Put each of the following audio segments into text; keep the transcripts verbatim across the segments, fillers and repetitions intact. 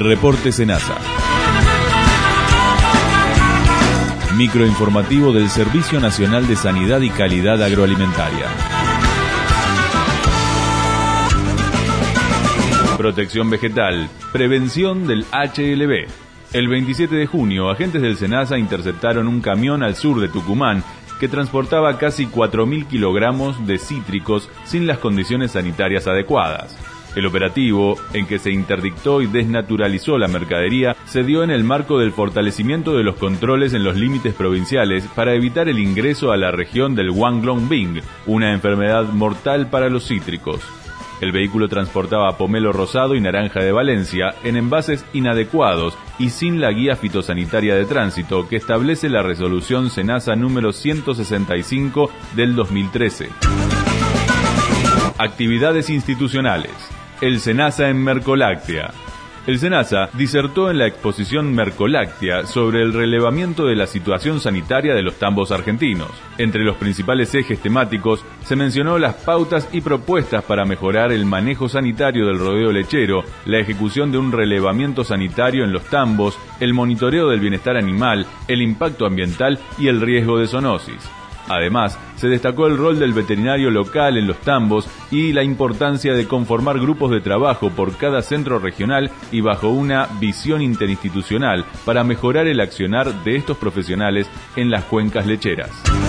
Reporte Senasa. Microinformativo del Servicio Nacional de Sanidad y Calidad Agroalimentaria. Protección vegetal. Prevención del H L B. El veintisiete de junio, agentes del Senasa interceptaron un camión al sur de Tucumán que transportaba casi cuatro mil kilogramos de cítricos sin las condiciones sanitarias adecuadas. El operativo, en que se interdictó y desnaturalizó la mercadería, se dio en el marco del fortalecimiento de los controles en los límites provinciales para evitar el ingreso a la región del Wanglong Bing, una enfermedad mortal para los cítricos. El vehículo transportaba pomelo rosado y naranja de Valencia en envases inadecuados y sin la guía fitosanitaria de tránsito que establece la resolución Senasa número ciento sesenta y cinco del dos mil trece. Actividades institucionales. El Senasa en Mercoláctea. El Senasa disertó en la exposición Mercoláctea sobre el relevamiento de la situación sanitaria de los tambos argentinos. Entre los principales ejes temáticos se mencionó las pautas y propuestas para mejorar el manejo sanitario del rodeo lechero, la ejecución de un relevamiento sanitario en los tambos, el monitoreo del bienestar animal, el impacto ambiental y el riesgo de zoonosis. Además, se destacó el rol del veterinario local en los tambos y la importancia de conformar grupos de trabajo por cada centro regional y bajo una visión interinstitucional para mejorar el accionar de estos profesionales en las cuencas lecheras.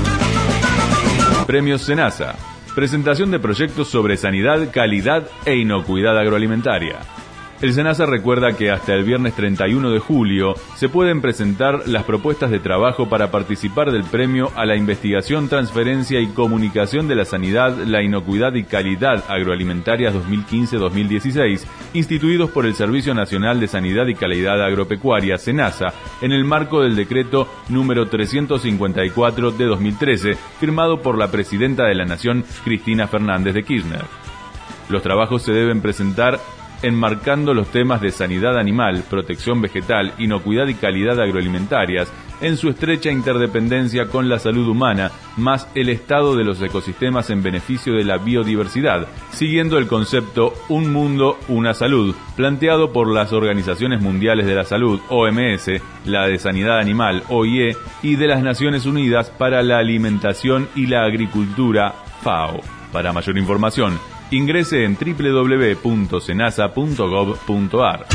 Premios Senasa. Presentación de proyectos sobre sanidad, calidad e inocuidad agroalimentaria. El Senasa recuerda que hasta el viernes treinta y uno de julio se pueden presentar las propuestas de trabajo para participar del premio a la investigación, transferencia y comunicación de la sanidad, la inocuidad y calidad agroalimentarias dos mil quince dos mil dieciséis, instituidos por el Servicio Nacional de Sanidad y Calidad Agropecuaria, Senasa, en el marco del decreto número trescientos cincuenta y cuatro de dos mil trece, firmado por la Presidenta de la Nación, Cristina Fernández de Kirchner. Los trabajos se deben presentar enmarcando los temas de sanidad animal, protección vegetal, inocuidad y calidad agroalimentarias en su estrecha interdependencia con la salud humana, más el estado de los ecosistemas en beneficio de la biodiversidad, siguiendo el concepto Un Mundo, Una Salud, planteado por las Organizaciones Mundiales de la Salud, O M S, la de Sanidad Animal, O I E, y de las Naciones Unidas para la Alimentación y la Agricultura, FAO. Para mayor información, ingrese en doble u doble u doble u punto senasa punto gov punto ar.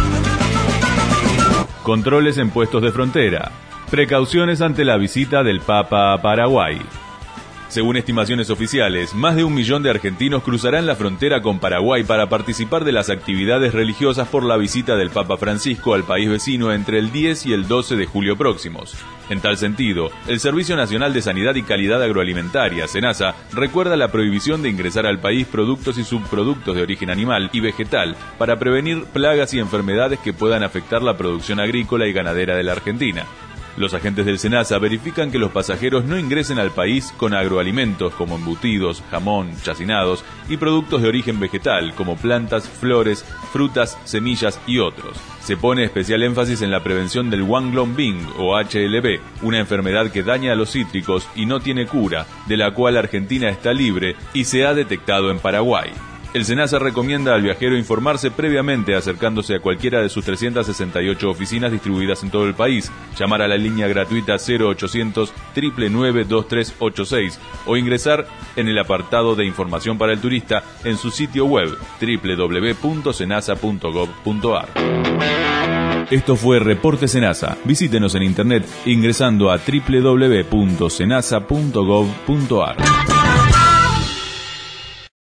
Controles en puestos de frontera. Precauciones ante la visita del Papa a Paraguay. Según estimaciones oficiales, más de un millón de argentinos cruzarán la frontera con Paraguay para participar de las actividades religiosas por la visita del Papa Francisco al país vecino entre el diez y el doce de julio próximos. En tal sentido, el Servicio Nacional de Sanidad y Calidad Agroalimentaria, Senasa, recuerda la prohibición de ingresar al país productos y subproductos de origen animal y vegetal para prevenir plagas y enfermedades que puedan afectar la producción agrícola y ganadera de la Argentina. Los agentes del Senasa verifican que los pasajeros no ingresen al país con agroalimentos como embutidos, jamón, chacinados y productos de origen vegetal como plantas, flores, frutas, semillas y otros. Se pone especial énfasis en la prevención del Wanglong Bing o H L B, una enfermedad que daña a los cítricos y no tiene cura, de la cual Argentina está libre y se ha detectado en Paraguay. El Senasa recomienda al viajero informarse previamente acercándose a cualquiera de sus trescientas sesenta y ocho oficinas distribuidas en todo el país, llamar a la línea gratuita cero ochocientos, nueve nueve dos tres ocho seis o ingresar en el apartado de información para el turista en su sitio web doble u doble u doble u punto senasa punto gov punto ar. Esto fue Reporte Senasa. Visítenos en internet ingresando a doble u doble u doble u punto senasa punto gov punto ar.